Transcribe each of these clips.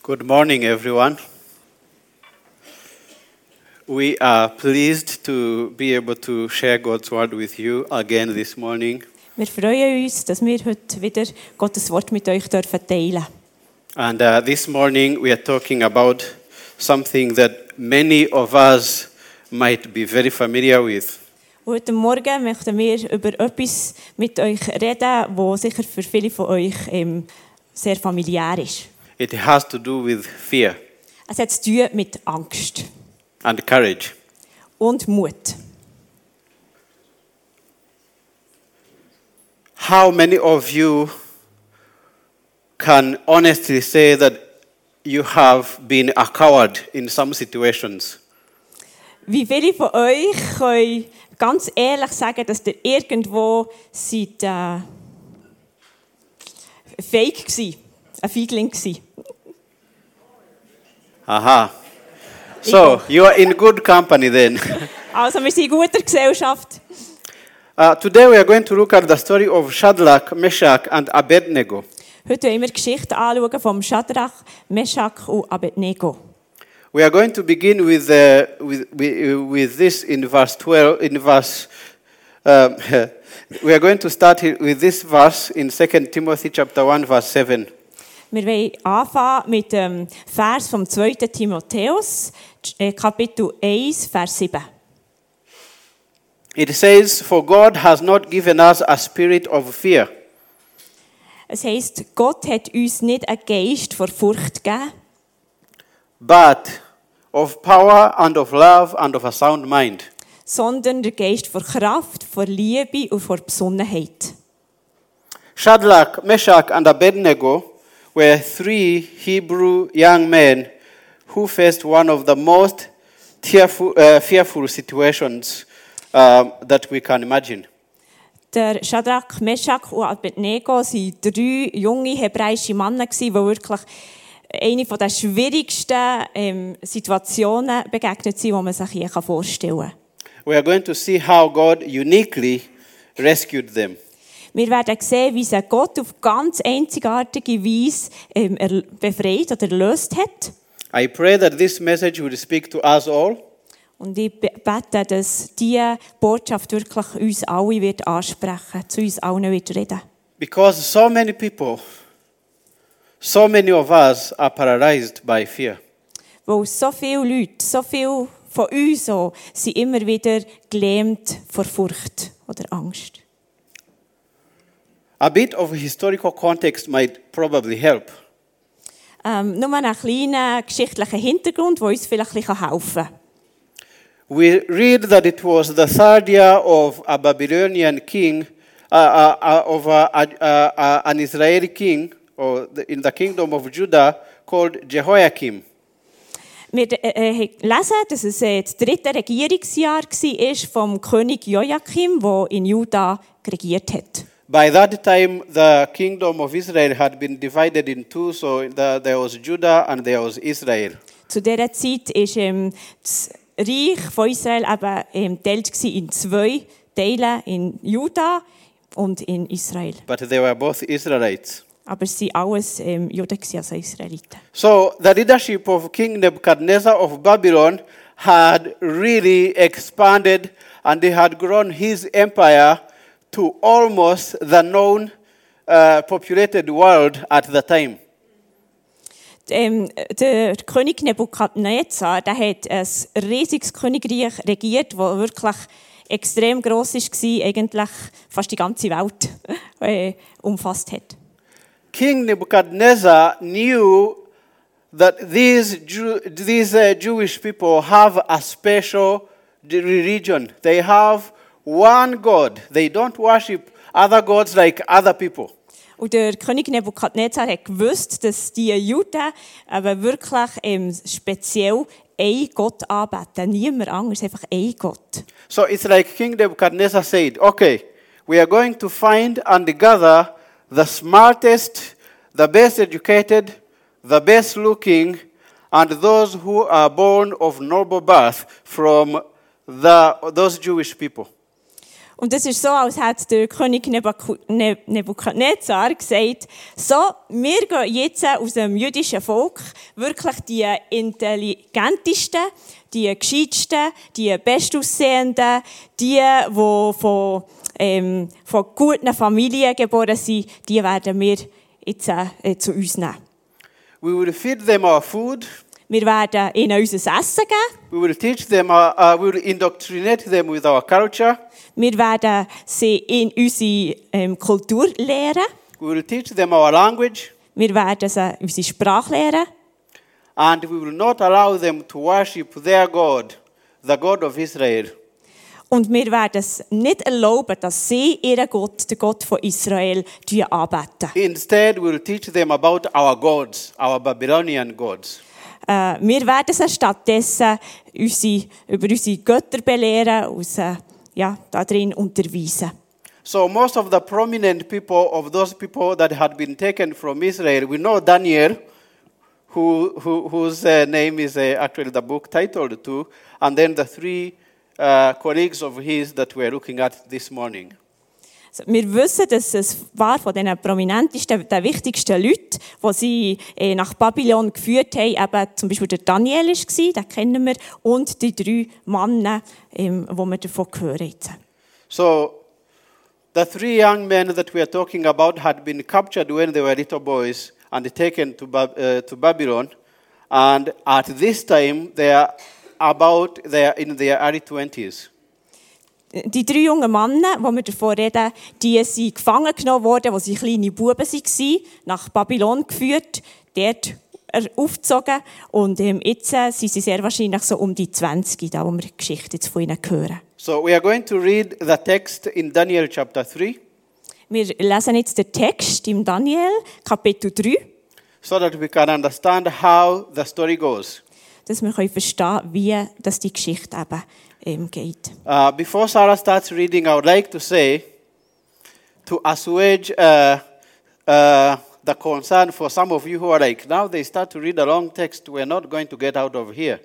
Good morning, everyone. We are pleased to be able to share God's word with you again this morning. Wir freuen uns, dass wir heute wieder Gottes Wort mit euch teilen dürfen. And this morning we are talking about something that many of us might be very familiar with. Heute Morgen möchten wir über etwas mit euch reden, das sicher für viele von euch sehr familiär ist. It has to do with fear Es hat zu tun mit Angst and courage. und Mut. How many of you can honestly say that you have been a coward in some situations? Wie viele von euch können ganz ehrlich sagen, dass ihr irgendwo seid, fake gsi, ein Feigling gsi? Aha. So, you are in good company then. Also wir sind in guter Gesellschaft. Today we are going to look at the story of Shadrach, Meshach and Abednego. Heute wollen wir die Geschichte anschauen vom Shadrach, Meshach und Abednego. We are going to begin with this in verse 12. We are going to start with this verse in 2 Timothy chapter 1, verse 7. Wir wollen anfangen mit dem Vers vom 2. Timotheus, Kapitel 1, Vers 7. It says, "For God has not given us a spirit of fear, Es heisst, Gott hat uns nicht einen Geist vor Furcht gegeben, but of power and of love and of a sound mind." sondern der Geist vor Kraft, vor Liebe und vor Besonnenheit. Shadrach, Meshach and Abednego were three Hebrew young men who faced one of the most fearful situations that we can imagine. Der Shadrach, Meshach und Abednego waren 3 junge hebräische Männer, die wirklich eine der schwierigsten Situationen begegnet sind, die man sich hier vorstellen kann. We are going to see how God uniquely rescued them. Wir werden sehen, wie sie Gott auf ganz einzigartige Weise befreit oder erlöst hat. I pray that this message will speak to us all. Und ich bete, dass diese Botschaft wirklich uns alle wird ansprechen, zu uns allen wird reden. Because so many people, so many of us are paralyzed by fear. Weil so viele Leute, so viele von uns auch, sind immer wieder gelähmt vor Furcht oder Angst. A bit of historical context might probably help. Nur einen kleinen geschichtlichen Hintergrund, der uns vielleicht ein bisschen helfen kann. We read that it was the third year of a Babylonian king, an Israeli king, or in the kingdom of Judah, called Jehoiakim. Wir lesen, dass es das 3. Regierungsjahr war vom König Joachim, der in Juda regiert hat. By that time, the kingdom of Israel had been divided in two, so there was Judah and there was Israel. Zu dieser Zeit war das Reich von Israel eben geteilt in 2 Teile, in Juda und in Israel. But they were both Israelites. Aber sie waren alles Juden, also Israeliten. So the leadership of King Nebuchadnezzar of Babylon had really expanded, and he had grown his empire to almost the known populated world at the time. Der König Nebukadnezar, der hat ein riesiges Königreich regiert, das wirklich extrem gross war, eigentlich fast die ganze Welt umfasst hat. King Nebuchadnezzar knew that these Jewish people have a special religion. They have one God. They don't worship other gods like other people. Und der König Nebukadnezar hat gewusst, dass die Juden aber wirklich speziell einen Gott anbeten. Niemand anders, einfach einen Gott. So it's like King Nebuchadnezzar said, okay, we are going to find and gather the smartest, the best educated, the best looking, and those who are born of noble birth from those Jewish people. Und es ist so, als hätte der König Nebukadnezar gesagt, so, wir gehen jetzt aus dem jüdischen Volk wirklich die intelligentesten, die gescheitsten, die bestaussehenden, die von guten Familien geboren sind, die werden wir jetzt zu uns nehmen. We will feed them our food. Wir werden ihnen unser Essen geben. We will teach them, we will indoctrinate them with our culture. Wir werden sie in unsere Kultur lehren. We will teach them our language. Wir werden sie unsere Sprache lehren. And we will not allow them to worship their God, the God of Israel. Und wir werden es nicht erlauben, dass sie ihren Gott, den Gott von Israel, anbeten. Instead, we will teach them about our gods, our Babylonian gods. Wir werden sie stattdessen über unsere Götter belehren und darin unterweisen. So most of the prominent people of those people that had been taken from Israel, we know Daniel, whose name is actually the book titled too, and then the three colleagues of his that we're looking at this morning. Also, wir wissen, dass es war von den prominentesten, den wichtigsten Leuten, die sie nach Babylon geführt haben, eben zum Beispiel der Daniel war, den kennen wir, und die 3 Männer, die wir davon hören. So the 3 young men that we are talking about had been captured when they were little boys and taken to Babylon, and at this time they are in their early 20s. Die 3 jungen Männer, die wir davon reden, die sind gefangen genommen worden, als sie kleine Buben waren, nach Babylon geführt, dort aufgezogen. Und jetzt sind sie sehr wahrscheinlich so um die 20, da wo wir die Geschichte jetzt von ihnen hören. So we are going to read the text in Daniel chapter 3. Wir lesen jetzt den Text im Daniel, Kapitel 3. So that we can understand how the story goes. Dass wir verstehen können, wie das die Geschichte eben geht. Before Sarah starts reading, I would like to say, to assuage the concern for some of you who are like, now they start to read a long text, we're not going to get out of here.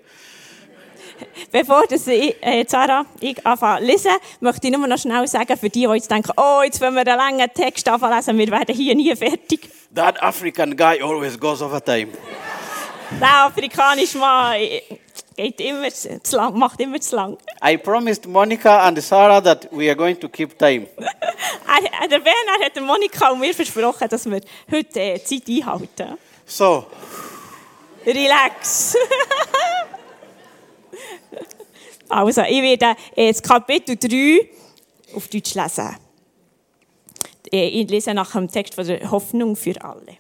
Bevor Sarah anfangen lesen, möchte ich nur noch schnell sagen, für die jetzt denken, oh, jetzt wenn wir einen langen Text anfangen lesen, wir werden hier nie fertig. That African guy always goes over time. Der afrikanische Mann geht immer zu lang, macht immer zu lang. I promised Monica and Sarah that we are going to keep time. Der Bernhard hat Monika und mir versprochen, dass wir heute Zeit einhalten. So. Relax. Also, ich werde jetzt Kapitel 3 auf Deutsch lesen. Ich lese nach dem Text von der Hoffnung für alle.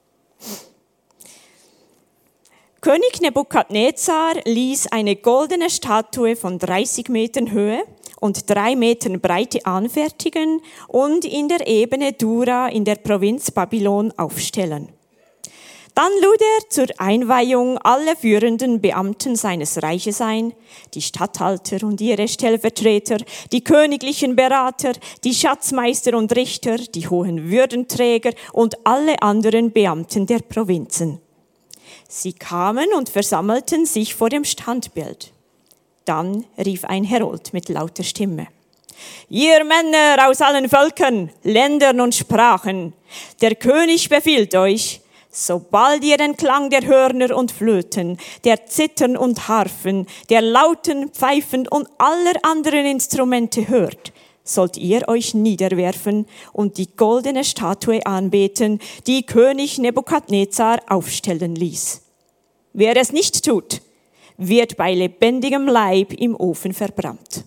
König Nebukadnezar ließ eine goldene Statue von 30 Metern Höhe und 3 Metern Breite anfertigen und in der Ebene Dura in der Provinz Babylon aufstellen. Dann lud er zur Einweihung alle führenden Beamten seines Reiches ein, die Statthalter und ihre Stellvertreter, die königlichen Berater, die Schatzmeister und Richter, die hohen Würdenträger und alle anderen Beamten der Provinzen. Sie kamen und versammelten sich vor dem Standbild. Dann rief ein Herold mit lauter Stimme: Ihr Männer aus allen Völkern, Ländern und Sprachen, der König befiehlt euch, sobald ihr den Klang der Hörner und Flöten, der Zittern und Harfen, der lauten Pfeifen und aller anderen Instrumente hört, sollt ihr euch niederwerfen und die goldene Statue anbeten, die König Nebukadnezar aufstellen ließ. Wer es nicht tut, wird bei lebendigem Leib im Ofen verbrannt.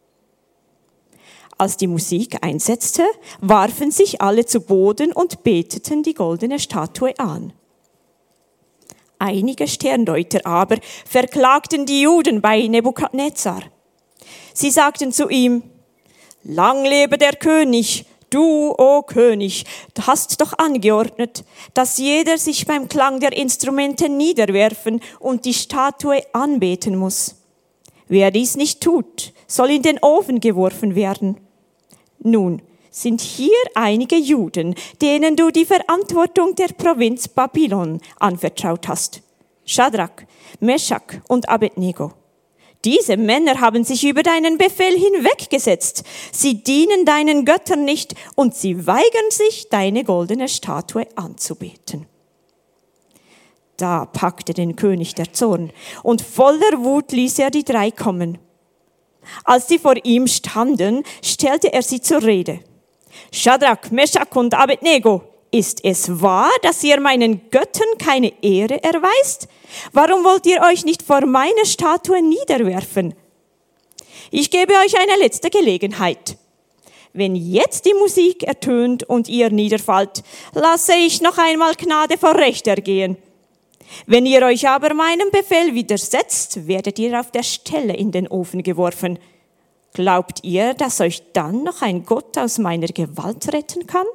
Als die Musik einsetzte, warfen sich alle zu Boden und beteten die goldene Statue an. Einige Sterndeuter aber verklagten die Juden bei Nebukadnezar. Sie sagten zu ihm: Lang lebe der König, du, o König, hast doch angeordnet, dass jeder sich beim Klang der Instrumente niederwerfen und die Statue anbeten muss. Wer dies nicht tut, soll in den Ofen geworfen werden. Nun sind hier einige Juden, denen du die Verantwortung der Provinz Babylon anvertraut hast. Schadrach, Meschach und Abednego. Diese Männer haben sich über deinen Befehl hinweggesetzt. Sie dienen deinen Göttern nicht und sie weigern sich, deine goldene Statue anzubeten. Da packte den König der Zorn und voller Wut ließ er die drei kommen. Als sie vor ihm standen, stellte er sie zur Rede. Schadrach, Meschach und Abednego, ist es wahr, dass ihr meinen Göttern keine Ehre erweist? Warum wollt ihr euch nicht vor meiner Statue niederwerfen? Ich gebe euch eine letzte Gelegenheit. Wenn jetzt die Musik ertönt und ihr niederfallt, lasse ich noch einmal Gnade vor Recht ergehen. Wenn ihr euch aber meinem Befehl widersetzt, werdet ihr auf der Stelle in den Ofen geworfen. Glaubt ihr, dass euch dann noch ein Gott aus meiner Gewalt retten kann?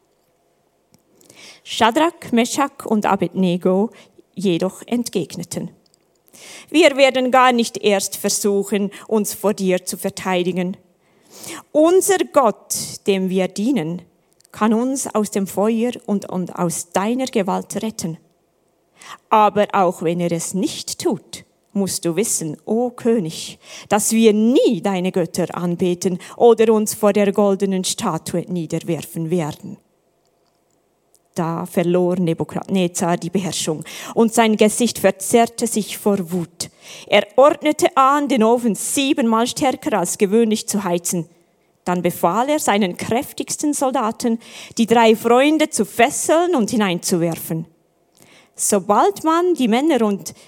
Schadrach, Meschach und Abednego jedoch entgegneten: Wir werden gar nicht erst versuchen, uns vor dir zu verteidigen. Unser Gott, dem wir dienen, kann uns aus dem Feuer und aus deiner Gewalt retten. Aber auch wenn er es nicht tut, musst du wissen, o König, dass wir nie deine Götter anbeten oder uns vor der goldenen Statue niederwerfen werden. Da verlor Nebukadnezar die Beherrschung und sein Gesicht verzerrte sich vor Wut. Er ordnete an, den Ofen 7-mal stärker als gewöhnlich zu heizen. Dann befahl er seinen kräftigsten Soldaten, die 3 Freunde zu fesseln und hineinzuwerfen. So band man die Männer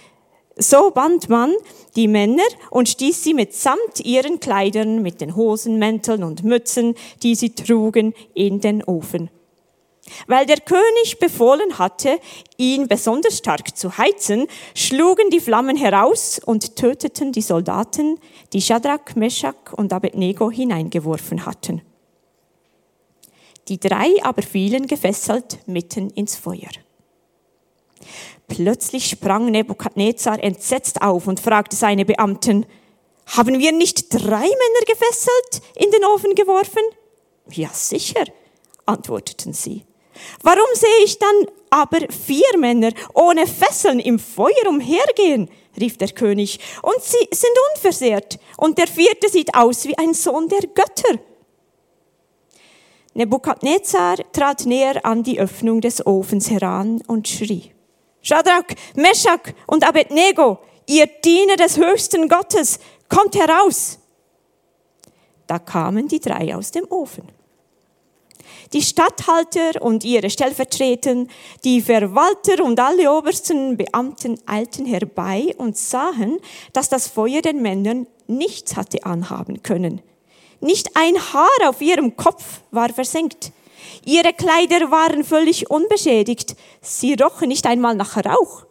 und stieß sie mitsamt ihren Kleidern, mit den Hosen, Mänteln und Mützen, die sie trugen, in den Ofen. Weil der König befohlen hatte, ihn besonders stark zu heizen, schlugen die Flammen heraus und töteten die Soldaten, die Schadrach, Meschach und Abednego hineingeworfen hatten. Die 3 aber fielen gefesselt mitten ins Feuer. Plötzlich sprang Nebukadnezar entsetzt auf und fragte seine Beamten: Haben wir nicht 3 Männer gefesselt in den Ofen geworfen? Ja, sicher, antworteten sie. Warum sehe ich dann aber 4 Männer ohne Fesseln im Feuer umhergehen? Rief der König. Und sie sind unversehrt. Und der 4. sieht aus wie ein Sohn der Götter. Nebukadnezar trat näher an die Öffnung des Ofens heran und schrie: Schadrach, Meschach und Abednego, ihr Diener des höchsten Gottes, kommt heraus! Da kamen die 3 aus dem Ofen. Die Statthalter und ihre Stellvertreter, die Verwalter und alle obersten Beamten eilten herbei und sahen, dass das Feuer den Männern nichts hatte anhaben können. Nicht ein Haar auf ihrem Kopf war versenkt. Ihre Kleider waren völlig unbeschädigt. Sie rochen nicht einmal nach Rauch.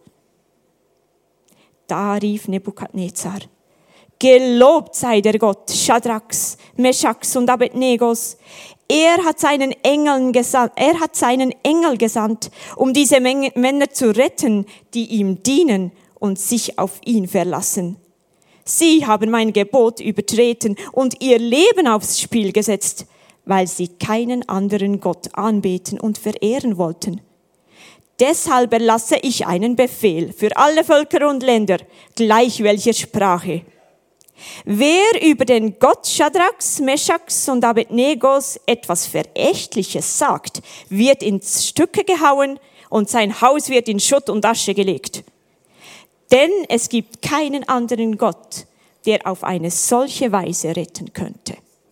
Da rief Nebukadnezar: Gelobt sei der Gott Schadrachs, Meschachs und Abednegos. Er hat seinen Engel gesandt, um diese Männer zu retten, die ihm dienen und sich auf ihn verlassen. Sie haben mein Gebot übertreten und ihr Leben aufs Spiel gesetzt, weil sie keinen anderen Gott anbeten und verehren wollten. Deshalb erlasse ich einen Befehl für alle Völker und Länder, gleich welcher Sprache. Wer über den Gott Schadrachs, Meschachs und Abednegos etwas Verächtliches sagt, wird in Stücke gehauen und sein Haus wird in Schutt und Asche gelegt. Denn es gibt keinen anderen Gott, der auf eine solche Weise retten könnte.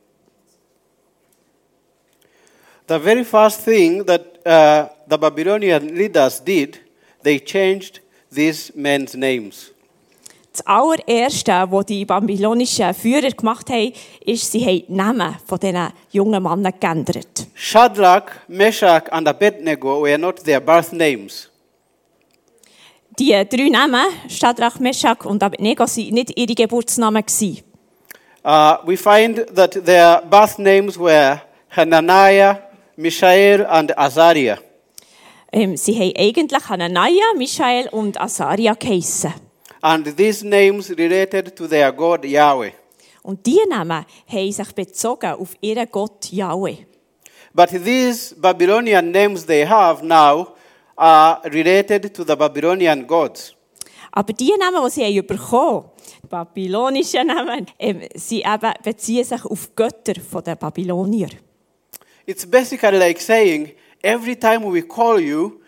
The very first thing that the Babylonian leaders did, they changed these men's names. Das allererste, was die babylonischen Führer gemacht haben, ist, sie haben die Namen von diesen jungen Männern geändert. Shadrach, Meshach and Abednego were not their birth names. Die 3 Namen, Schadrach, Meschach und Abednego, waren nicht ihre Geburtsnamen. We find that their birth names were Hananiah, Mishael and Azariah. Sie haben eigentlich Hananiah, Mishael und Azaria geheissen. And these names related to their God Yahweh. Und diese Namen haben sich bezogen auf ihren Gott Yahweh. But these Babylonian names they have now are related to the Babylonian gods. Aber die Namen, die sie bekommen haben, die babylonischen Namen, beziehen sich auf die Götter der Babylonier. It's basically like saying, every time we call you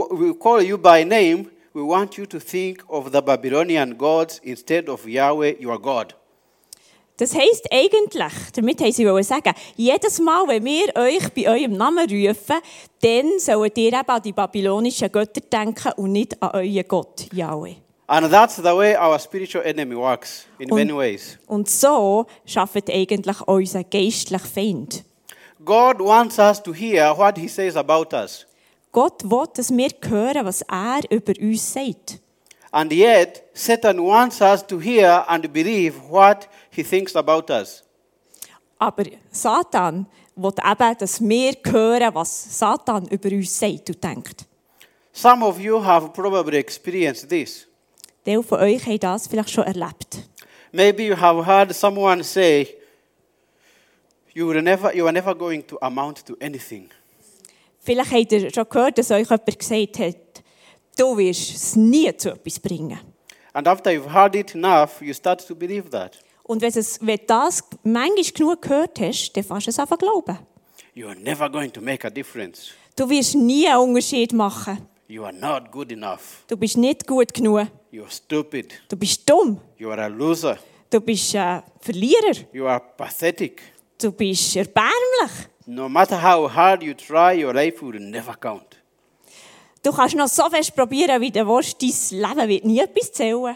by name, we want you to think of the Babylonian gods instead of Yahweh, your God. Das heisst eigentlich, damit haben sie sagen, jedes Mal, wenn wir euch bei eurem Namen rufen, dann sollt ihr eben an die babylonischen Götter denken und nicht an euren Gott, Yahweh. And that's the way our spiritual enemy works in many ways. Und so schafft eigentlich unser geistlicher Feind. God wants us to hear what he says about us. Gott will, dass wir hören, was er über uns sagt. And yet, Satan wants us to hear and believe what he thinks about us. Aber Satan will eben, dass wir hören, was Satan über uns sagt und denkt. Some of you have probably experienced this. Teil von euch haben das vielleicht schon erlebt. Maybe you have heard someone say, you are never going to amount to anything. Vielleicht habt ihr schon gehört, dass euch jemand gesagt hat, du wirst es nie zu etwas bringen. And after you've heard it enough, you start to believe that. Und wenn du das manchmal genug gehört hast, dann fängst du es an zu glauben. You are never going to make a difference. Du wirst nie einen Unterschied machen. You are not good enough. Du bist nicht gut genug. You are stupid. Du bist dumm. You are a loser. Du bist ein Verlierer. You are pathetic. Du bist erbärmlich. No matter how hard you try, your life will never count. Du kannst noch so fest probieren, wie du willst, dein Leben wird nie etwas zählen.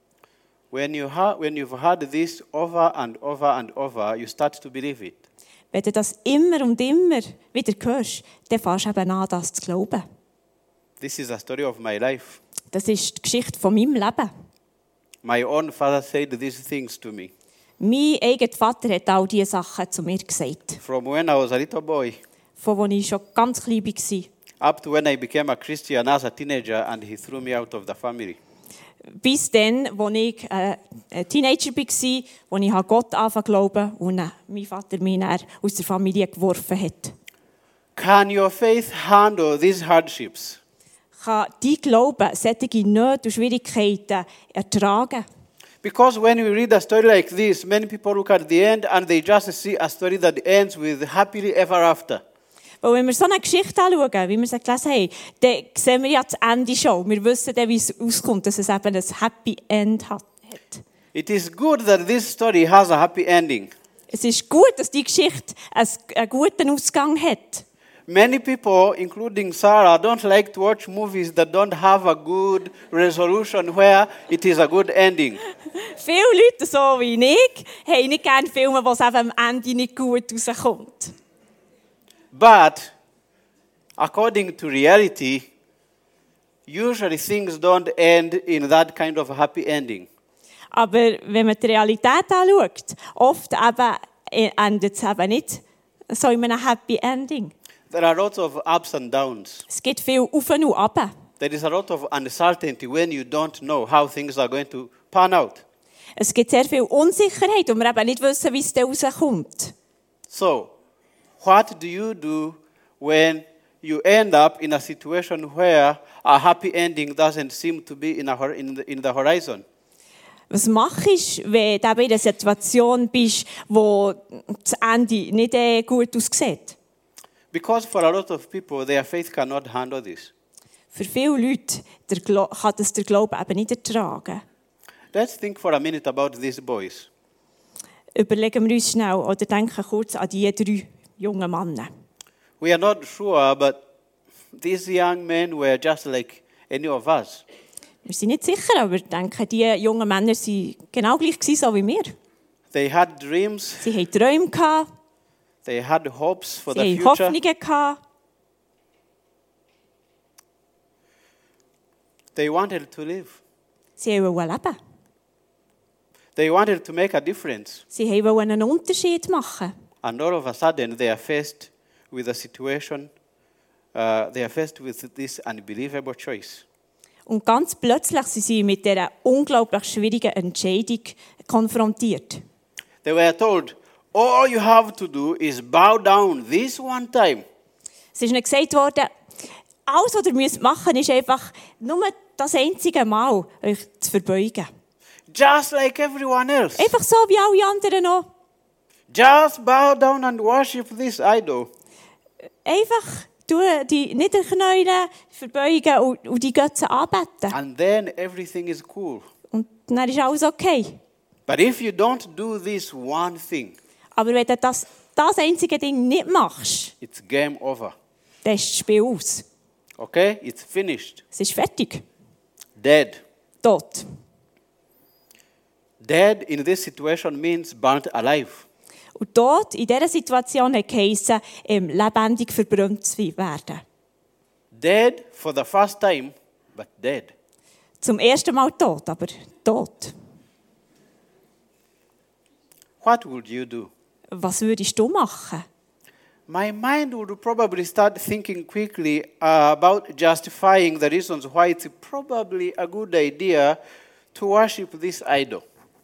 When you've heard this over and over and over, you start to believe it. Wenn du das immer und immer wieder hörst, dann fängst du eben an, das zu glauben. This is a story of my life. Das ist die Geschichte von meinem Leben. My own father said these things to me. Mein eigener Vater hat all diese Sachen zu mir gesagt. From when I was a little boy, Von als ich schon ganz klein war. up to when I became a Christian as a teenager and he threw me out of the family. Bis dann, als ich ein Teenager war, als ich Gott angefangen zu glauben und mein Vater mich dann aus der Familie geworfen hat. Can your faith handle these hardships? Kann dein Glauben solche Nöte und Schwierigkeiten ertragen? Because when we read a story like this, many people look at the end and they just see a story that ends with happily ever after. Weil wenn wir so eine Geschichte anschauen, wie wir sie gelesen haben, dann sehen wir ja das Ende schon. Wir wissen dann, wie es auskommt, dass es eben ein Happy End hat. It is good that this story has a happy ending. Es ist gut, dass die Geschichte einen guten Ausgang hat. Many people, including Sarah, don't like to watch movies that don't have a good resolution where it is a good ending. Viele Leute, so wie ich, haben nicht gerne Filme, wo es eben am Ende nicht gut rauskommt. But, according to reality, usually things don't end in that kind of a happy ending. Aber wenn man die Realität anschaut, oft endet es eben nicht so in einem Happy Ending. There are lots of ups and downs. Es gibt viel Auf und Ab. There is a lot of uncertainty when you don't know how things are going to pan out. Es gibt sehr viel Unsicherheit und wir eben nicht wissen, wie es dann rauskommt. So, what do you do when you end up in a situation where a happy ending doesn't seem to be in the horizon? Was machst du, wenn du in einer Situation bist, wo das Ende nicht gut aussieht? Because for a lot of people, their faith cannot handle this. Für viele Leute kann das der Glaube eben nicht ertragen. Let's think for a minute about these boys. Überlegen wir uns schnell oder denken kurz an die 3 jungen Männer. We are not sure, but these young men were just like any of us. Wir sind nicht sicher, aber ich denke, die jungen Männer waren genau gleich so wie wir. They had dreams. Sie hatten Träume, They had hopes for sie the hatten future. Hoffnungen. They wanted to live. Sie wollten leben. They wanted to make a difference. Sie wollten einen Unterschied machen. And all of a sudden, they are faced with a situation, they are faced with this unbelievable choice. Und ganz plötzlich sind sie mit dieser unglaublich schwierigen Entscheidung konfrontiert. They were told, all you have to do is bow down this one time. Es ist ihnen gesagt worden, alles, was ihr machen müsst, ist einfach nur das einzige Mal euch zu verbeugen. Just like everyone else. Einfach so wie alle anderen auch. Just bow down and worship this idol. Einfach die niederknäulen, verbeugen und die Götzen anbeten. And then everything is cool. Und dann ist alles okay. But if you don't do this one thing, Aber wenn du das einzige Ding nicht machst, it's game over. dann ist das Spiel aus. Okay? It's finished. Es ist fertig. Dead. Tot. Dead in this situation means burnt alive. Und Tod in dieser Situation hat geheissen, lebendig verbrannt zu werden. Dead for the first time, but dead. Zum ersten Mal tot, aber tot. What would you do? Was würdest du machen? My mind would probably start thinking quickly about justifying the reasons why it's probably a good idea to worship this idol.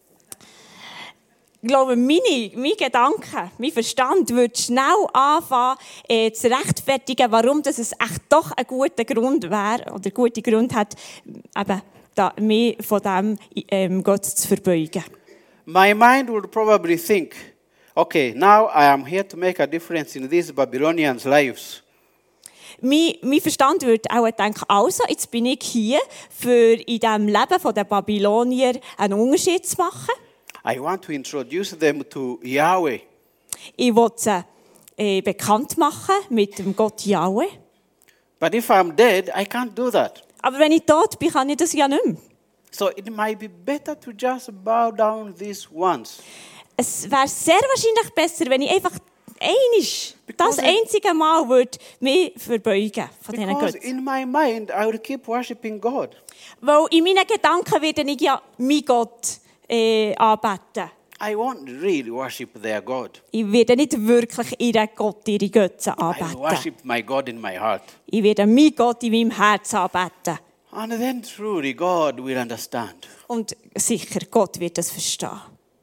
Ich glaube, mein Gedanke, mein Verstand würde schnell anfangen, zu rechtfertigen, warum das es echt doch ein guter Grund wäre, oder gute Grund hat, eben, mich von dem Gott zu verbeugen. My mind would probably think, okay, now I am here to make a difference in these Babylonians' lives. Mein Verstand würde auch denken, also, jetzt bin ich hier, für in diesem Leben der Babylonier einen Unterschied zu machen. I want to introduce them to Yahweh. Ich will sie bekannt machen mit dem Gott Yahweh. But if I'm dead, I can't do that. Aber wenn ich tot bin, kann ich das ja nicht mehr. So it might be better to just bow down this once. Es wäre sehr wahrscheinlich besser, wenn ich einfach das einzige Mal würde mich verbeugen von diesen Because Götzen. in my mind, I would keep worshiping God. Weil in meinen Gedanken werde ich ja meinen Gott anbeten. I won't really worship their God. Ich werde nicht wirklich ihren Gott, ihre Götzen I anbeten. worship my God in my heart. Ich werde meinen Gott in meinem Herz anbeten. And then truly God will understand. Und sicher, Gott wird das verstehen.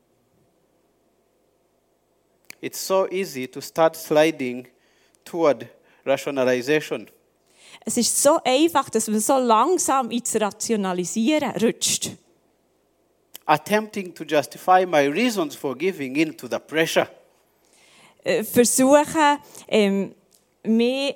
It's so easy to start sliding toward rationalization. Es ist so einfach, dass man so langsam ins Rationalisieren rutscht. Attempting to justify my reasons for giving in to the pressure. Versuchen, mehr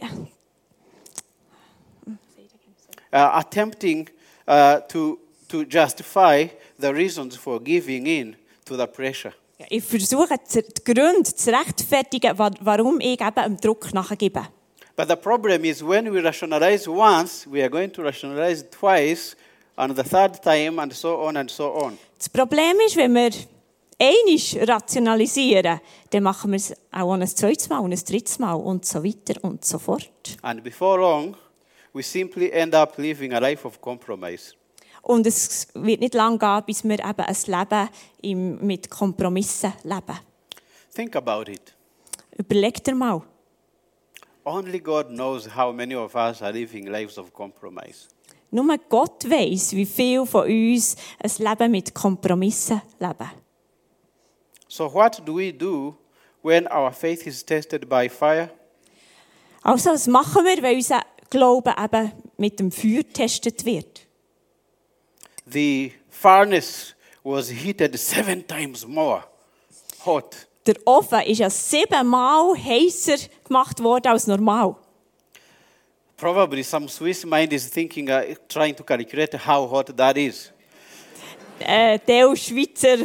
Attempting to justify the reasons for giving in to the pressure. ich versuche, die Gründe zu rechtfertigen, warum ich eben dem Druck nachgebe. But the problem is when we rationalize once, we are going to rationalize twice, and the third time, and so on and so on. Das Problem ist, wenn wir einmal rationalisieren, dann machen wir es auch ein zweites Mal und ein drittes Mal und so weiter und so fort. And before long, we simply end up living a life of compromise. Und es wird nicht lange gehen, bis wir eben ein Leben mit Kompromissen leben. Think about it. Überleg dir mal. Only God knows how many of us are living lives of compromise. Nur Gott weiss, wie viele von uns ein Leben mit Kompromissen leben. So what do we do when our faith is tested by fire? Also, was machen wir, wenn unser Glaube eben mit dem Feuer getestet wird? The furnace was heated 7 times more hot. Der Ofen ist ja 7-mal heißer gemacht worden als normal. Probably some Swiss mind is thinking, trying to calculate how hot that is. Der Schweizer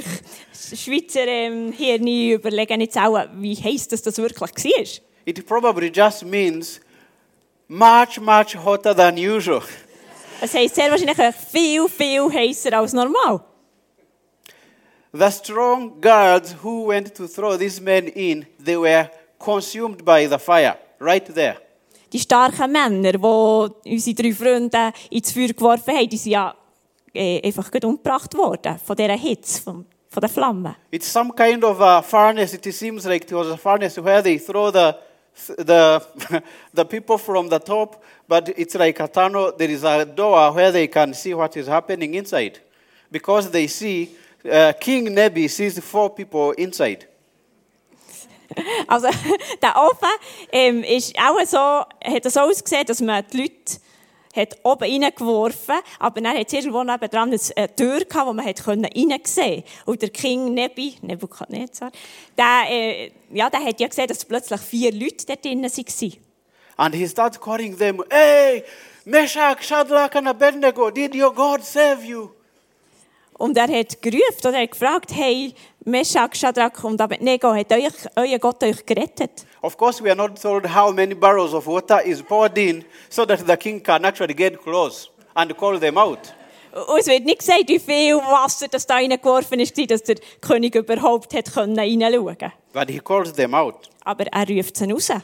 Hirne überlegen jetzt auch, wie heiß das wirklich war. It probably just means much, much hotter than usual. Es heisst sehr wahrscheinlich viel, viel heißer als normal. The strong guards who went to throw these men in, they were consumed by the fire, right there. Die starken Männer, die unsere 3 Freunde ins Feuer geworfen haben, die sind ja einfach umgebracht worden von dieser Hitze, von der Flamme. It's some kind of a furnace. It seems like it was a furnace where they throw the people from the top, but it's like a tunnel. There is a door where they can see what is happening inside. Because they see, King Nebi sees 4 people inside. Also, der Ofen ist auch so, hat so ausgesehen, dass man die Leute hat oben reingeworfen, aber dann hat es irgendwo nebenan eine Tür gehabt, wo man reinsehen konnte. Und der King Nebukadnezar, der hat ja gesehen, dass plötzlich 4 Leute dort drin waren. And he starts calling them, hey, Meshach, Shadrach and Abednego, did your God save you? Und er hat gerufen oder er hat gefragt, hey, Meshach, Shadrach und Abednego, hat euer Gott euch gerettet? Of course, we are not told how many barrels of water is poured in so that the king can actually get close and call them out. Und es wird nicht gesagt, wie viel Wasser das da reingeworfen ist, dass der König überhaupt hat reinschauen konnte. But he calls them out. Aber er ruft sie raus.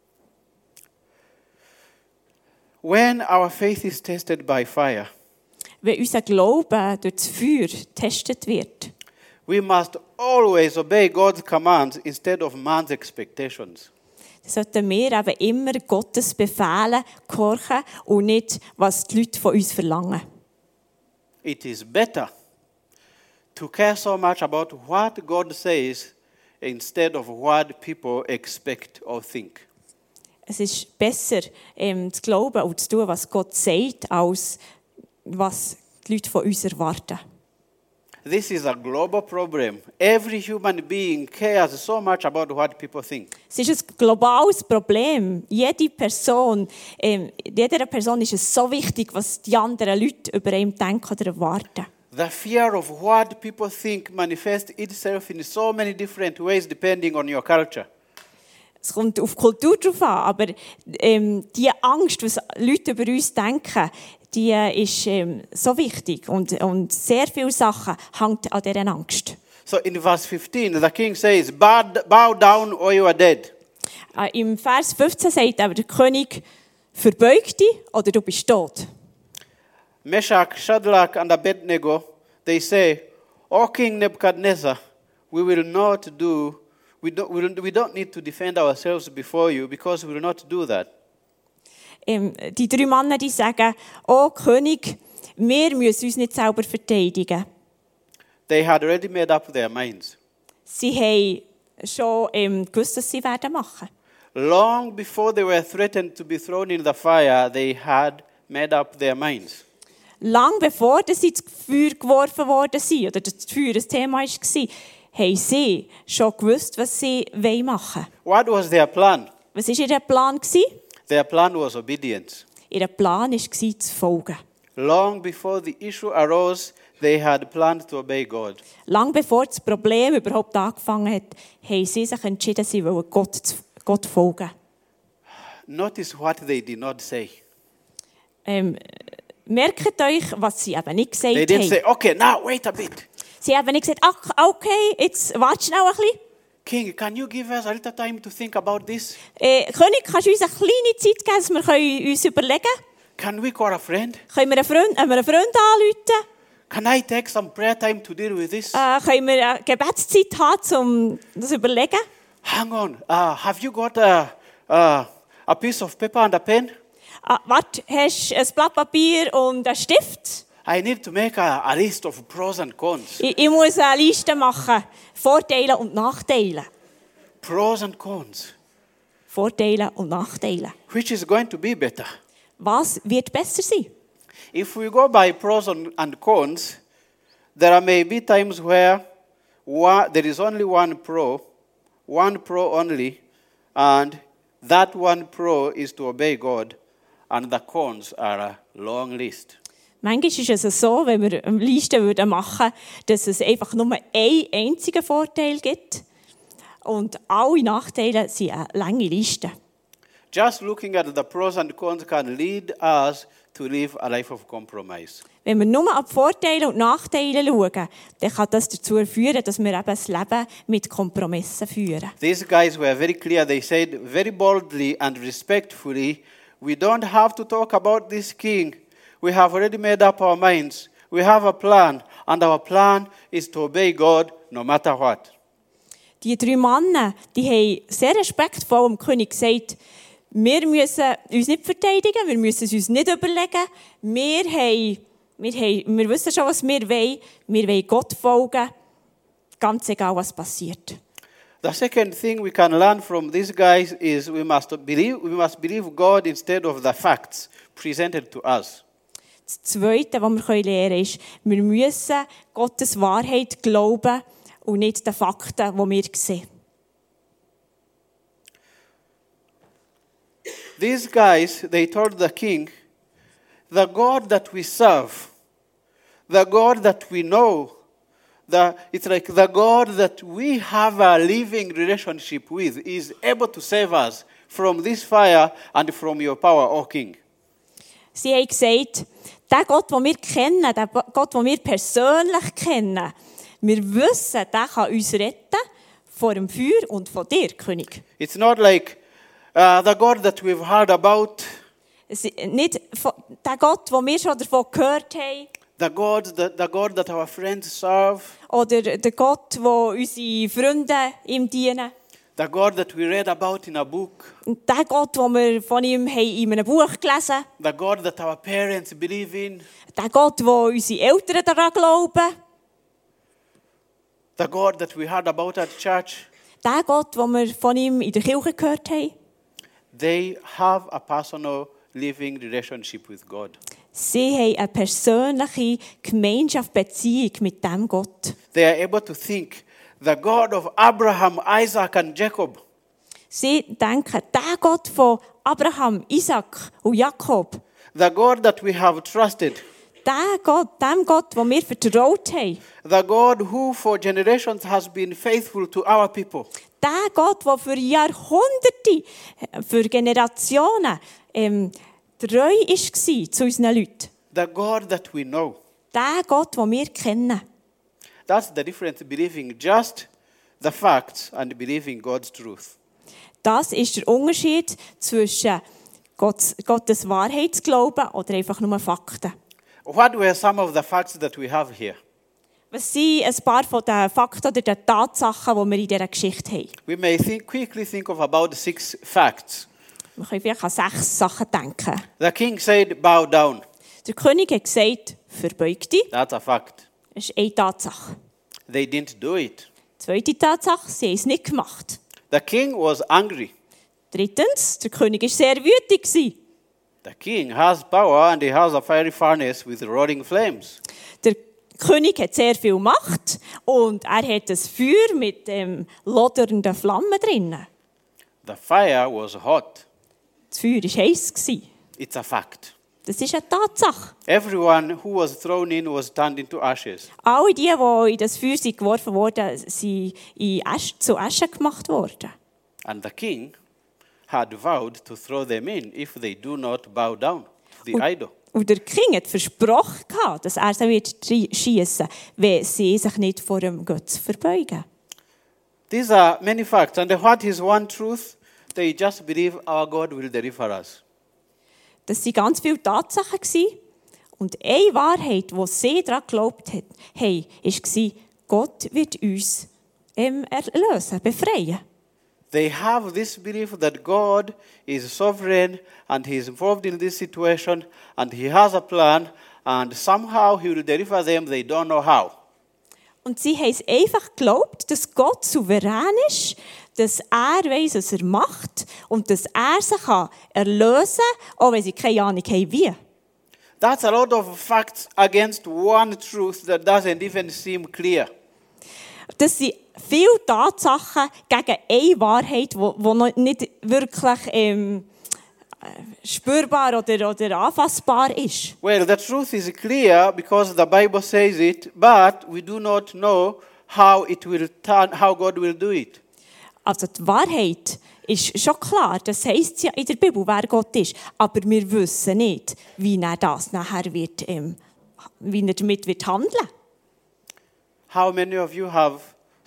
When our faith is tested by fire, Wenn unser Glaube durch das Feuer getestet wird, we must always obey God's commands instead of man's expectations. dann sollten wir eben immer Gottes Befehle gehorchen und nicht, was die Leute von uns verlangen. It is better to care so much about what God says instead of what people expect or think. Es ist besser, zu glauben und zu tun, was Gott sagt, als was die Leute von uns erwarten. This is a global problem. Every human being cares so much about what people think. Es ist ein globales Problem. Jeder Person ist es so wichtig, was die anderen Leute über ihn denken oder erwarten. The fear of what people think manifests itself in so many different ways depending on your culture. Es kommt auf die Kultur drauf an, aber die Angst, was Leute über uns denken, die ist so wichtig. Und sehr viele Sachen hängen an dieser Angst. So in verse 15, the king says, bow down or you are dead. Im Vers 15 sagt aber der König, verbeug dich oder du bist tot. Meshach, Shadrach, and Abednego, they say, O King Nebuchadnezzar, we don't need to defend ourselves before you because we will not do that. Die 3 Männer, die sagen, oh König, wir müssen uns nicht selber verteidigen. They had already made up their minds. Sie haben schon gewusst, was sie werden machen. Long before they were threatened to be thrown in the fire, they had made up their minds. Lang bevor sie ins Feuer geworfen worden sind, oder das Feuer ein Thema war, haben sie schon gewusst, was sie machen wollen. What was their plan? Was war ihr Plan? Their plan was obedience. Ihr Plan war, zu folgen. Long before the issue arose, they had planned to obey God. Lang bevor das Problem überhaupt angefangen hat, haben sie sich entschieden, sie wollen Gott folgen. Notice what they did not say. Merkt euch, was sie eben nicht gesagt They didn't haben. say, okay, now wait a bit. Sie haben nicht gesagt, ach, okay, jetzt warte schnell ein bisschen. King, can you give us a little time to think about this? König, kannst du uns eine kleine Zeit geben, dass wir uns überlegen können? Can we call a friend? Können wir einen Freund anrufen? Can I take some prayer time to deal with this? Können wir eine Gebetszeit haben, um das zu überlegen? Hang on. Have you got a piece of paper and a pen? Warte, hast du ein Blatt Papier und einen Stift? I need to make a list of pros and cons. Ich muss eine Liste machen. Vorteile und Nachteile. Pros and cons. Vorteile und Nachteile. Which is going to be better? Was wird besser sein? If we go by pros and cons, there may be times where there is only one pro only, and that one pro is to obey God, and the cons are a long list. Manchmal ist es so, wenn wir eine Liste machen würden, dass es einfach nur einen einzigen Vorteil gibt und alle Nachteile sind eine lange Liste. Just looking at the pros and cons can lead us to live a life of compromise. Wenn wir nur auf die Vorteile und Nachteile schauen, dann kann das dazu führen, dass wir eben das Leben mit Kompromissen führen. These guys were very clear. They said very boldly and respectfully, we don't have to talk about this king. We have already made up our minds. We have a plan, and our plan is to obey God no matter what. Die 3 Männer, die haben sehr respektvoll dem König gesagt, wir müssen uns nicht verteidigen, wir müssen es uns nicht überlegen. Wir wissen schon, was wir wollen Gott folgen, ganz egal, was passiert. The second thing we can learn from these guys is we must believe God instead of the facts presented to us. Das Zweite, was wir lernen können, ist, wir müssen Gottes Wahrheit glauben und nicht den Fakten, die wir sehen. These guys, they told the king, the God that we serve, the God that we know, it's like the God that we have a living relationship with is able to save us from this fire and from your power, O King. Sie haben gesagt, der Gott, den wir kennen, der Gott, den wir persönlich kennen, wir wissen, der kann uns retten vor dem Feuer und von dir, König. It's not like the God that we've heard about. Nicht der Gott, den wir schon davon gehört haben. The God that our friends serve. Oder der Gott, wo unsere Freunde ihm dienen. The God that we read about in a book. Und der Gott, den wir von ihm in einem Buch gelesen haben. The God that our parents believe in. Der Gott, wo unsere Eltern daran glauben. The God that we heard about at church. Der Gott, den wir von ihm in der Kirche gehört haben. They have a personal living relationship with God. Sie haben eine persönliche Gemeinschaft, Beziehung mit diesem Gott. They are able to think, the God of Abraham, Isaac and Jacob. Sie denken, der Gott von Abraham, Isaac und Jakob. The God that we have trusted. Dem Gott, den wir vertraut haben. The God who for generations has been faithful to our people. Der Gott, der für Jahrhunderte, für Generationen treu war zu unseren Leuten. The God that we know. Der Gott, den wir kennen. That's the difference, believing just the facts and believing God's truth. Das ist der Unterschied zwischen Gottes Wahrheit zu glauben oder einfach nur Fakten. What were some of the facts that we have here? Was sind ein paar von den Fakten oder den Tatsachen, die wir in dieser Geschichte haben? We may quickly think of about 6 facts. Wir können vielleicht an 6 Sachen denken. The king said, bow down. Der König hat gesagt, verbeug dich. That's a fact. Das ist eine Tatsache. They didn't do it. Zweite Tatsache, sie haben es nicht gemacht. The king was angry. Drittens, der König war sehr wütend. The king has power and he has a fiery furnace with roaring flames. Der König hat sehr viel Macht und er hat ein Feuer mit lodernden Flammen drin. The fire was hot. Das Feuer war heiß. It's a fact. Das ist eine Tatsache. Everyone who was thrown in was turned into ashes. Alle die in das Feuer geworfen wurden, sind zu Asche gemacht worden. And the king had vowed to throw them in if they do not bow down to the idol. Und der King hat versprochen, dass er sie wird schiessen, wenn sie sich nicht vor dem Gott verbeugen. These are many facts. And what is one truth? They just believe our God will deliver us. Das waren ganz viele Tatsachen. Und eine Wahrheit, die sie daran geglaubt haben, war, Gott wird uns erlösen, befreien. They have this belief that God is sovereign and He is involved in this situation and He has a plan and somehow He will deliver them. They don't know how. Und sie haben es einfach geglaubt, dass Gott souverän ist, dass er weiss, was er macht und dass er sie erlösen kann, auch wenn sie keine Ahnung haben, wie. That's a lot of facts against one truth that doesn't even seem clear. Das sind viele Tatsachen gegen eine Wahrheit, die noch nicht wirklich spürbar oder anfassbar ist. Well, the truth is clear because the Bible says it, but we do not know how God will do it. Also die Wahrheit ist schon klar, das heisst ja in der Bibel, wer Gott ist, aber wir wissen nicht, wie er das nachher wird, wie er damit wird handeln. How many of you have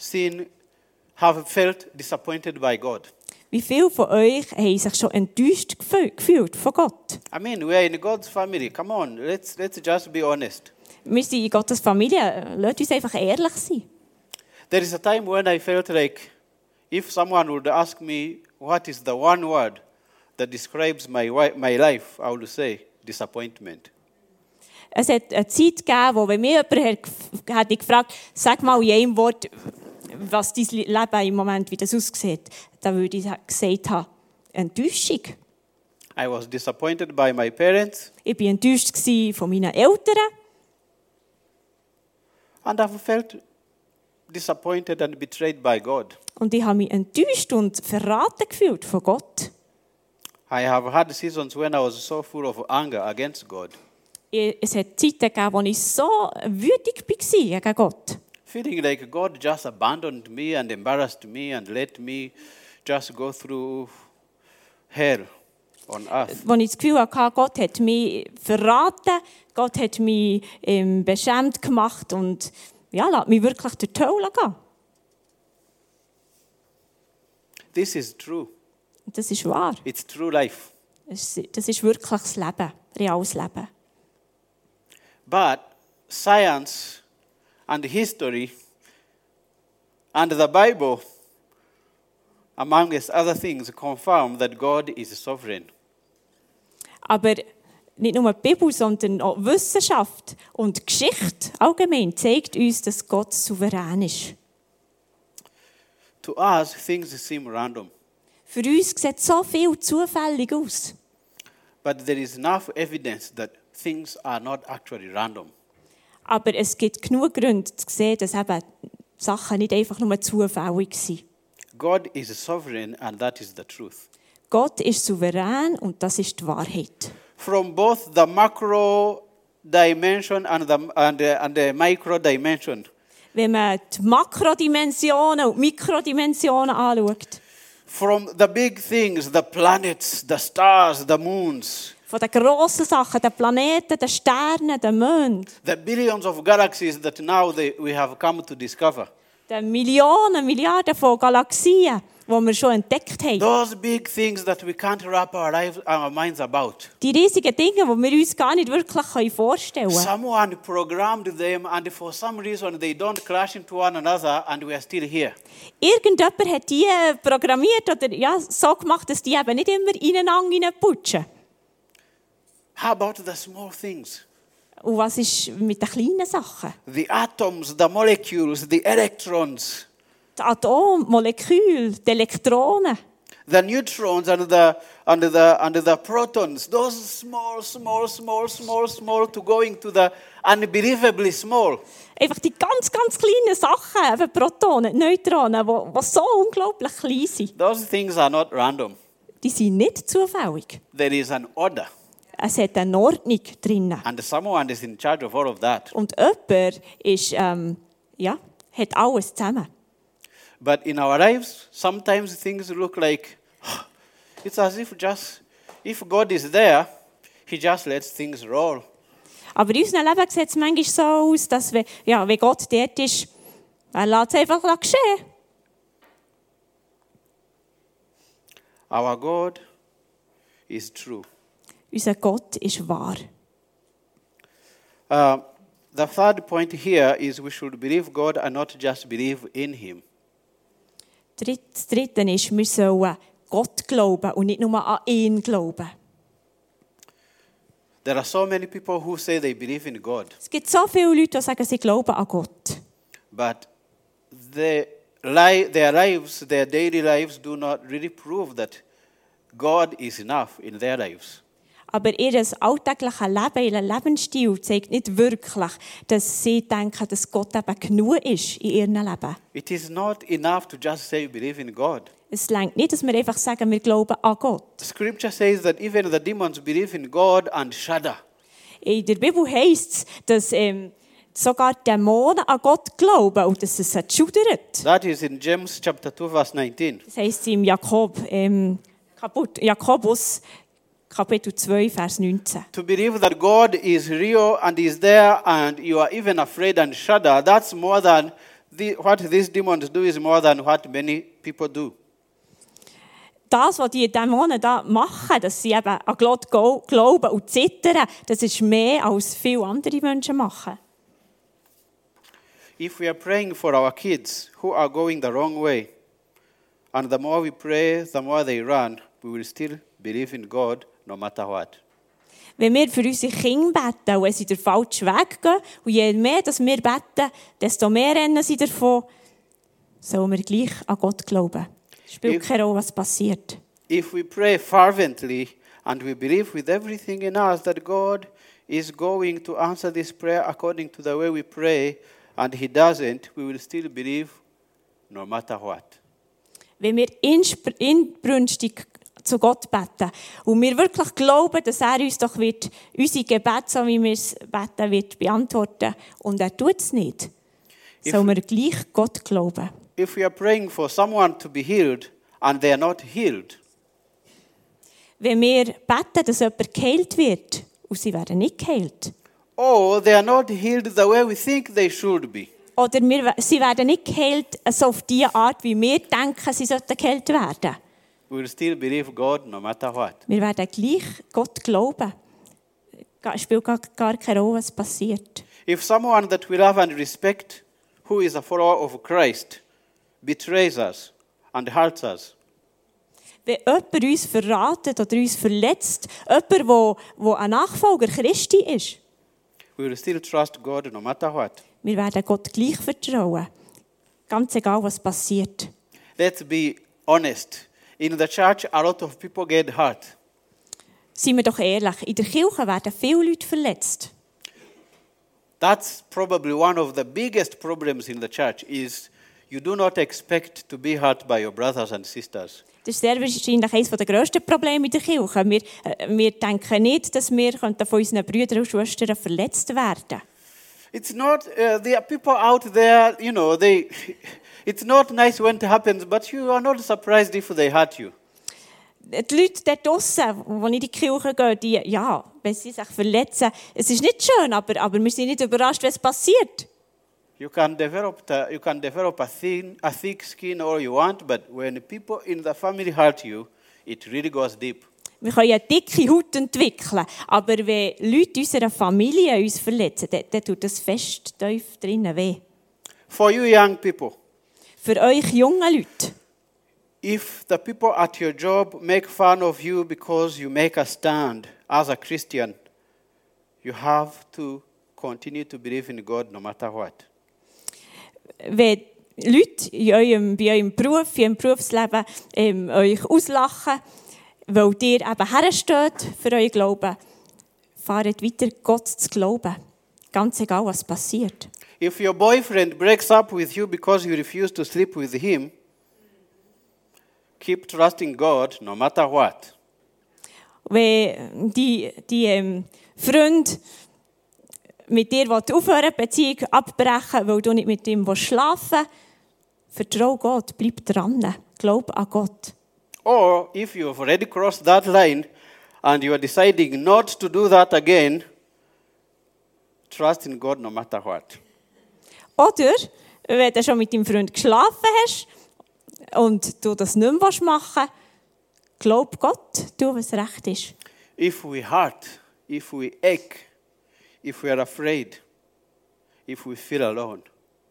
felt disappointed by God? Wie viele von euch haben sich schon enttäuscht gefühlt von Gott? I mean, we are in God's family. Come on, let's just be honest. Wir sind in Gottes Familie. Lasst uns einfach ehrlich sein. There is a time when I felt like if someone would ask me what is the one word that describes my life, I would say disappointment. Es hat eine Zeit gegeben, wo wenn mir jemand hätte gefragt, sag mal in einem Wort, was dein Leben im Moment, wie das aussieht, dann würde ich gesagt haben, Enttäuschung. I was disappointed by my parents. Ich war enttäuscht von meinen Eltern. And I've felt disappointed and betrayed by God. Und ich habe mich enttäuscht und verraten gefühlt von Gott. I have had seasons when I was so full of anger against God. Es hat Zeiten gegeben, wo ich so wütig war gegen Gott. Feeling like God just abandoned me and embarrassed me and let me just go through hell on earth. Wo ich das Gefühl hatte, Gott hat mich verraten, Gott hat mich beschämt gemacht und ja, lässt mich wirklich durch die Hölle gehen. This is true. Und das ist wahr. It's true life. Das ist wirklich das Leben, reales Leben. But science and history and the Bible, amongst other things, confirm that God is sovereign. Aber nicht nur die Bibel, sondern auch Wissenschaft und die Geschichte allgemein zeigt uns, dass Gott souverän ist. To us, things seem random, Für uns sieht so viel zufällig aus. but there is enough evidence that things are not actually random. Aber es gibt genug Gründe zu sehen, dass eben Sachen nicht einfach nur zufällig sind. God is sovereign, and that is the truth. Gott ist souverän und das ist die Wahrheit. From both the macro dimension and the micro dimension, Wenn man die Makrodimensionen und die Mikrodimensionen anschaut, from the big things, the planets, the stars, the moons, von den grossen Sachen, den Planeten, den Sternen, den Monden, the billions of galaxies that now we have come to discover. den Millionen, Milliarden von Galaxien, die wir schon entdeckt haben. Those big things that we can't wrap our minds about. Die riesigen Dinge, die wir uns gar nicht wirklich vorstellen können. Someone programmed them, and for some reason they don't crash into one another, and we are still here. Irgendjemand hat die programmiert oder ja, so gemacht, dass die eben nicht immer ineinander putschen. How about the small things? Und was ist mit den kleinen Sachen? The atoms, the molecules, the electrons, Die Atome, Moleküle, die Elektronen, the neutrons, and the protons. Those small, to going to the unbelievably small. einfach die ganz, ganz kleinen Sachen, eben Protonen, Neutronen, die so unglaublich klein sind. Those things are not random. Die sind nicht zufällig. There is an order, Es hat eine Ordnung drin. and someone is in charge of all of that. Und jemand ist, ja, hat alles zusammen. But in our lives, sometimes things look like it's as if God is there, He just lets things roll. Aber in unserem Leben sieht es manchmal so aus, dass wenn Gott dort ist, er lässt es einfach geschehen. Our God is true. Unser Gott ist wahr. The third point here is we should believe God and not just believe in Him. Das Dritte ist, wir sollen Gott glauben und nicht nur an ihn glauben. There are so many people who say they believe in God, Es gibt so viele Leute, die sagen, sie glauben an Gott. but their lives, their daily lives, do not really prove that God is enough in their lives. Aber ihr alltägliches Leben, ihr Lebensstil zeigt nicht wirklich, dass sie denken, dass Gott eben genug ist in ihrem Leben. It is not enough to just say believe in God. Es reicht nicht, dass wir einfach sagen, wir glauben an Gott. Scripture says that even the demons believe in God and shudder. In der Bibel heisst es, dass sogar Dämonen an Gott glauben und dass es schudert. That is in James chapter 2, verse 19. Das heisst im Jakobus Kapitel 2, Vers 19. To believe that God is real and is there and you are even afraid and shudder, that's more than what these demons do is more than what many people do. Das, was die Dämonen da machen, dass sie eben an Gott glauben und zittern, das ist mehr, als viele andere Menschen machen. If we are praying for our kids who are going the wrong way, and the more we pray, the more they run, we will still believe in God no matter what. Wenn wir für unsere Kinder beten und wenn sie den falschen Weg gehen, und je mehr dass wir beten, desto mehr rennen sie davon, sollen wir gleich an Gott glauben. Es spielt keine Rolle, was passiert. If we pray fervently and we believe with everything in us that God is going to answer this prayer according to the way we pray, and He doesn't, we will still believe no matter what. Wenn wir inbrünstig zu Gott beten und wir wirklich glauben, dass er uns doch wird, unsere Gebete, so wie wir es beten, wird beantworten und er tut es nicht, sollen wir gleich Gott glauben. If we are praying for someone to be healed and they are not healed, wenn wir beten, dass jemand geheilt wird und sie werden nicht geheilt, or they are not healed the way we think they should be, oder sie werden nicht geheilt so auf die Art, wie wir denken, sie sollten geheilt werden, we will still believe God no matter what. wir werden gleich Gott glauben. Es spielt gar keine Rolle, was passiert. If someone that we love and respect, who is a follower of Christ, betrays us and hurts us, wenn jemand uns verratet oder uns verletzt, jemand, der ein Nachfolger Christi ist, we will still trust God no matter what. wir werden Gott gleich vertrauen. Ganz egal, was passiert. Let's be honest. In the church, a lot of people get hurt. Seien wir doch ehrlich, in der Kirche werden viele Leute verletzt. That's probably one of the biggest problems in the church is you do not expect to be hurt by your brothers and sisters. Das ist sehr wahrscheinlich eines der grössten Probleme in der Kirche. Wir denken nicht, dass wir von unseren Brüdern und Schwestern verletzt werden. It's not, there are people out there, you know, it's not nice when it happens, but you are not surprised if they hurt you. Die Leute dort draussen, die in die Kirche gehen, ja, wenn sie sich verletzen, es ist nicht schön, aber wir sind nicht überrascht, was passiert. You can develop a thick skin all you want, but when people in the family hurt you, it really goes deep. Wir können eine dicke Haut entwickeln, aber wenn Leute unserer Familie uns verletzen, dann tut das fest tief drinnen weh. For you young people, Für euch junge Leute, if the people at your job make fun of you because you make a stand as a Christian, you have to continue to believe in God no matter what. wenn Leute bei eurem Beruf, in eurem Berufsleben euch auslachen, weil ihr eben hersteht für euren Glauben, fahrt weiter, Gott zu glauben. Ganz egal, was passiert. If your boyfriend breaks up with you because you refuse to sleep with him, keep trusting God no matter what. Wenn die Freund mit dir aufhören, Beziehung abbrechen, weil du nicht mit ihm schlafen willst, vertrau Gott, bleib dran, glaub an Gott. Or if you have already crossed that line and you are deciding not to do that again, trust in God no matter what. Oder, wenn du schon mit deinem Freund geschlafen hast und du das nicht mehr machen willst, glaub Gott, tu, was recht ist. If we hurt, if we ache, if we are afraid, if we feel alone,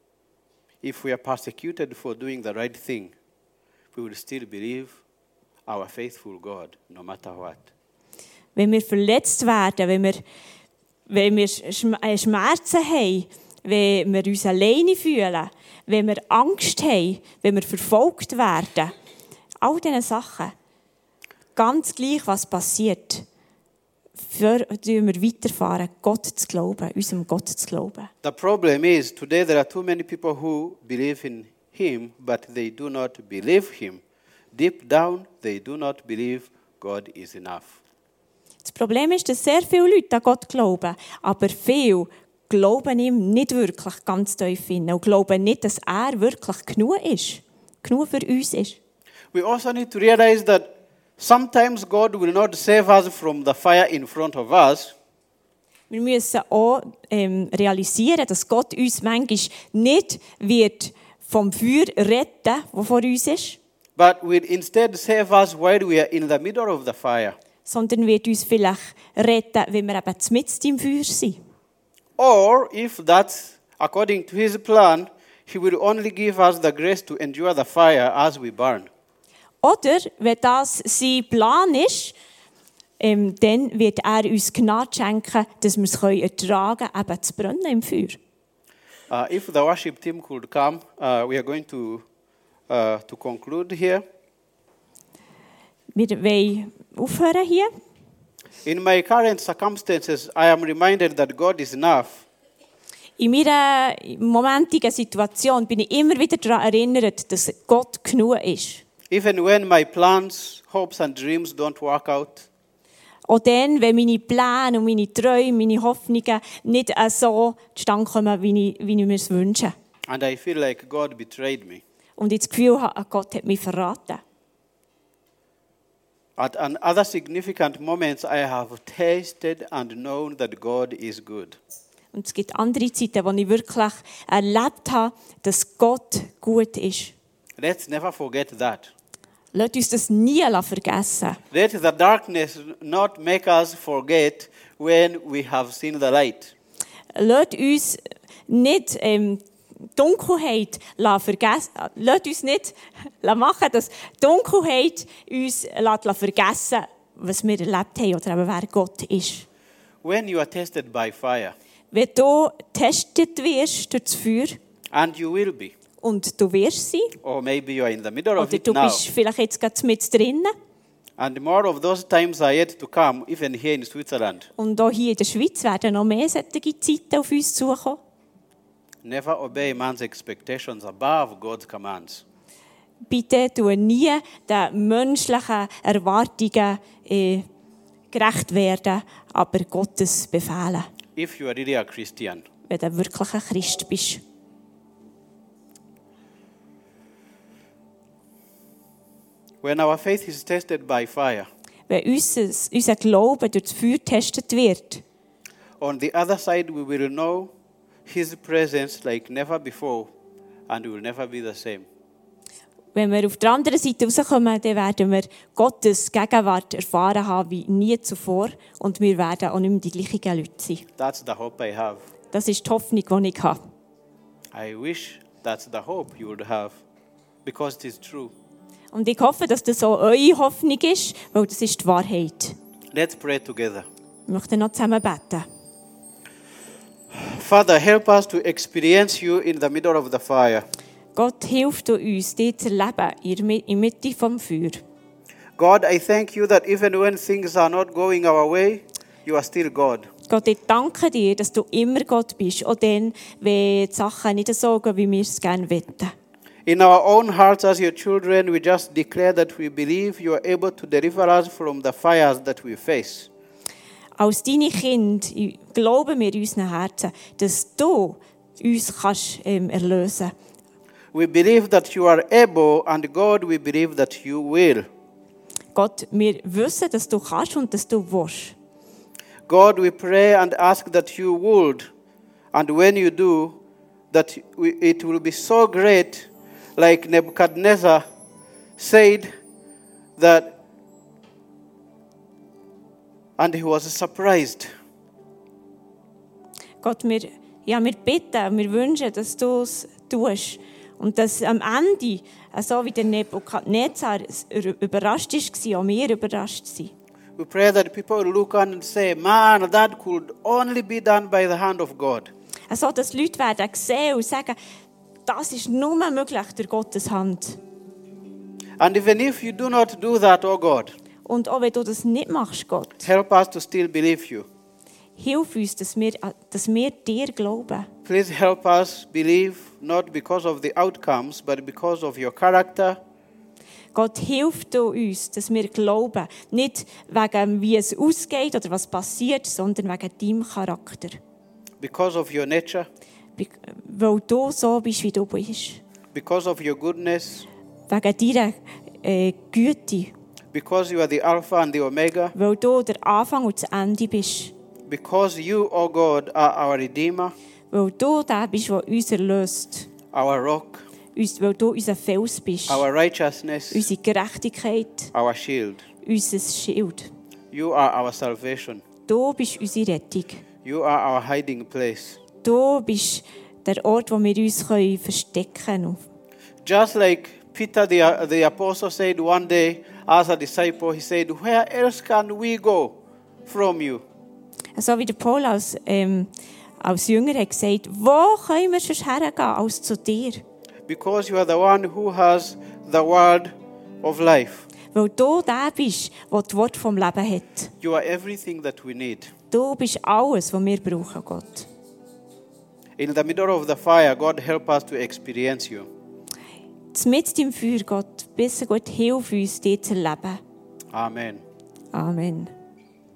if we are persecuted for doing the right thing, we will still believe our faithful God, no matter what. Wenn wir verletzt werden, wenn wir Schmerzen haben, wenn wir uns alleine fühlen, wenn wir Angst haben, wenn wir verfolgt werden, all diese Sachen, ganz gleich, was passiert, wir weiterfahren, Gott zu glauben, unserem Gott zu glauben. The problem is, today there are too many people who believe in Him, but they do not believe Him. Deep down, they do not believe God is enough. Das Problem ist, dass sehr viele Leute an Gott glauben, aber viele glauben ihm nicht wirklich ganz tief hin und glauben nicht, dass er wirklich genug ist, genug für uns ist. We also need to realize that sometimes God will not save us from the fire in front of us. Wir müssen auch realisieren, dass Gott uns manchmal nicht wird vom Feuer retten, das vor uns ist, But will instead save us while we are in the middle of the fire. sondern wird uns vielleicht retten, wenn wir eben mitten im Feuer sind. Or if that's according to His plan, He will only give us the grace to endure the fire as we burn. Oder, wenn das sein Plan ist, dann wird er uns Gnade schenken, dass wir es ertragen können, eben zu brennen im Feuer. If the worship team could come, we are going to conclude here. Wir wollen aufhören hier. In my current circumstances, I am reminded that God is enough. In meiner momentigen Situation bin ich immer wieder daran erinnert, dass Gott genug ist. Even when my plans, hopes and dreams don't work out. Auch dann, wenn meine Pläne und meine Träume, meine Hoffnungen nicht so zustande kommen, wie ich mir es wünsche. And I feel like God betrayed me. Und ich das Gefühl habe, Gott hat mich verraten. At other significant moments, I have tasted and known that God is good. Und es gibt andere Zeiten, wo ich wirklich erlebt habe, dass Gott gut ist. Let's never forget that. Lasst uns das nie vergessen. Let the darkness not make us forget when we have seen the light. Lasst uns nicht Dunkelheit vergessen. Lasst uns nicht machen, dass Dunkelheit uns vergessen, was wir erlebt haben oder eben wer Gott ist. When you are tested by fire, Wenn du getestet wirst durch das Feuer, and you will be, und du wirst sein, or maybe you are in the middle of oder it du now, bist vielleicht jetzt gerade mit drinnen, and more of those times are yet to come, even here in Switzerland. und auch hier in der Schweiz werden noch mehr solche Zeiten auf uns zukommen. Never obey man's expectations above God's commands. Bitte tu nie den menschlichen Erwartungen gerecht werden, aber Gottes Befehlen, If you are really a Christian. wenn du wirklich ein Christ bist. When our faith is tested by fire, Wenn unser Glaube durch das Feuer getestet wird, on the other side we will know His presence like never before, and we will never be the same. wenn wir auf der anderen Seite rauskommen, dann werden wir Gottes Gegenwart erfahren haben wie nie zuvor und wir werden auch nicht mehr die gleichen Leute sein. That's the hope I have. Das ist die Hoffnung, die ich habe. I wish that's the hope you would have, because it is true. Und ich hoffe, dass das auch eure Hoffnung ist, weil das ist die Wahrheit. Let's pray together. Wir möchten noch zusammen beten. Father, help us to experience you in the middle of the fire. Gott hilft uns, dich zu erleben in der Mitte des Feuer. God, I thank you that even when things are not going our way, you are still God. Gott, ich danke dir, dass du immer Gott bist, auch dann, wenn die Sachen nicht so gehen, wie wir es gerne wollen. In our own hearts as your children, we just declare that we believe you are able to deliver us from the fires that we face. Als deine Kinder glauben wir in unseren Herzen, dass du uns kannst, erlösen kannst. We believe that you are able, and God, we believe that you will. Gott, wir wissen, dass du kannst und dass du willst. God, we pray and ask that you would, and when you do, that it will be so great, like Nebuchadnezzar said that, and he was surprised. Gott, wir bitten, wir wünschen, dass du es tust. Und dass am Ende, so wie der Nebukadnezar überrascht war, auch wir überrascht sind. We pray that people will look on and say, man, that could only be done by the hand of God. Also, dass Leute werden sehen und sagen, das ist nur möglich durch Gottes Hand. And even if you do not do that, oh God, Und auch wenn du das nicht machst, Gott, help us to still believe you. hilf uns, dass wir dir glauben. Please help us believe not because of the outcomes, but because of your character. Gott, hilf du uns, dass wir glauben, nicht wegen wie es ausgeht oder was passiert, sondern wegen deinem Charakter. Because of your nature, Weil du so bist, wie du bist. because of your goodness, Wegen deiner Güte. because you are the Alpha and the Omega, Weil du der Anfang und das Ende bist. because you, oh God, are our Redeemer, Weil du der bist, der uns erlöst. our Rock, Weil du unser Fels bist. our righteousness, Unsere Gerechtigkeit. our Shield. Unser Schild. You are our salvation. Du bist unsere Rettung. You are our hiding place. Du bist der Ort, wo wir uns verstecken können. Just like Peter the apostle said one day as a disciple, he said, where else can we go from you? So wie der Paul als Jünger hat gesagt, wo können wir sonst hergehen als zu dir? Because you are the one who has the word of life. weil du der bist, der das Wort vom Leben hat. You are everything that we need. Du bist alles, was wir brauchen, Gott. In the middle of the fire, God help us to experience you. Mitten im Feuer, Gott, bitte Gott, hilf uns, dich zu erleben. Amen. Amen.